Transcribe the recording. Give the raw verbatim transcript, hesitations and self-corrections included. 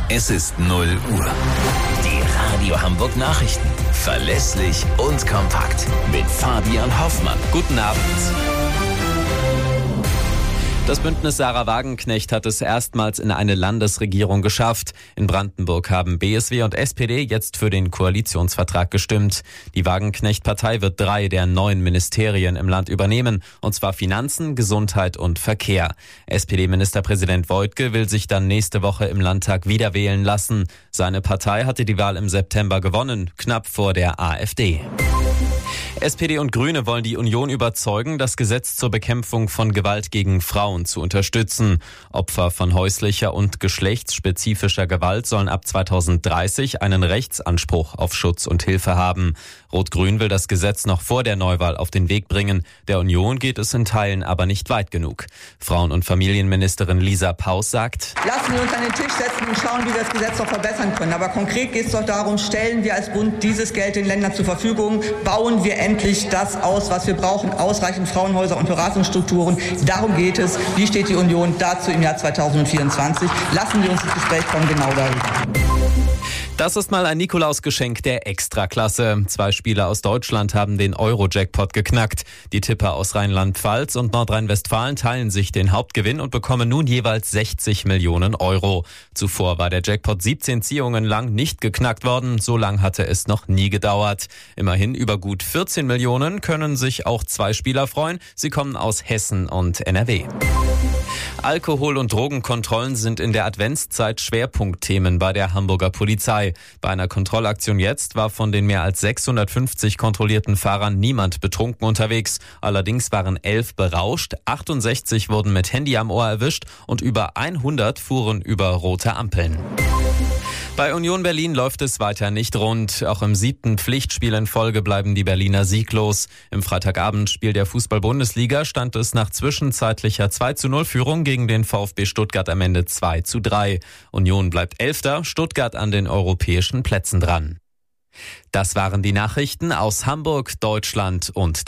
Es ist null Uhr. Die Radio Hamburg Nachrichten. Verlässlich und kompakt. Mit Fabian Hoffmann. Guten Abend. Das Bündnis Sarah Wagenknecht hat es erstmals in eine Landesregierung geschafft. In Brandenburg haben B S W und S P D jetzt für den Koalitionsvertrag gestimmt. Die Wagenknecht-Partei wird drei der neun Ministerien im Land übernehmen, und zwar Finanzen, Gesundheit und Verkehr. S P D-Ministerpräsident Woidke will sich dann nächste Woche im Landtag wieder wählen lassen. Seine Partei hatte die Wahl im September gewonnen, knapp vor der AfD. S P D und Grüne wollen die Union überzeugen, das Gesetz zur Bekämpfung von Gewalt gegen Frauen zu unterstützen. Opfer von häuslicher und geschlechtsspezifischer Gewalt sollen ab zweitausenddreißig einen Rechtsanspruch auf Schutz und Hilfe haben. Rot-Grün will das Gesetz noch vor der Neuwahl auf den Weg bringen. Der Union geht es in Teilen aber nicht weit genug. Frauen- und Familienministerin Lisa Paus sagt: Lassen wir uns an den Tisch setzen und schauen, wie wir das Gesetz noch verbessern können. Aber konkret geht es doch darum, stellen wir als Bund dieses Geld den Ländern zur Verfügung, bauen wir endlich das aus, was wir brauchen, ausreichend Frauenhäuser und Beratungsstrukturen. Darum geht es. Wie steht die Union dazu im Jahr zweitausendvierundzwanzig? Lassen wir uns das Gespräch kommen genau darüber. Das ist mal ein Nikolausgeschenk der Extraklasse. Zwei Spieler aus Deutschland haben den Euro-Jackpot geknackt. Die Tipper aus Rheinland-Pfalz und Nordrhein-Westfalen teilen sich den Hauptgewinn und bekommen nun jeweils sechzig Millionen Euro. Zuvor war der Jackpot siebzehn Ziehungen lang nicht geknackt worden. So lang hatte es noch nie gedauert. Immerhin über gut vierzehn Millionen können sich auch zwei Spieler freuen. Sie kommen aus Hessen und N R W. Alkohol- und Drogenkontrollen sind in der Adventszeit Schwerpunktthemen bei der Hamburger Polizei. Bei einer Kontrollaktion jetzt war von den mehr als sechshundertfünfzig kontrollierten Fahrern niemand betrunken unterwegs. Allerdings waren elf berauscht, achtundsechzig wurden mit Handy am Ohr erwischt und über hundert fuhren über rote Ampeln. Bei Union Berlin läuft es weiter nicht rund. Auch im siebten Pflichtspiel in Folge bleiben die Berliner sieglos. Im Freitagabendspiel der Fußball-Bundesliga stand es nach zwischenzeitlicher zwei zu null Führung gegen den VfB Stuttgart am Ende zwei zu drei. Union bleibt Elfter, Stuttgart an den europäischen Plätzen dran. Das waren die Nachrichten aus Hamburg, Deutschland und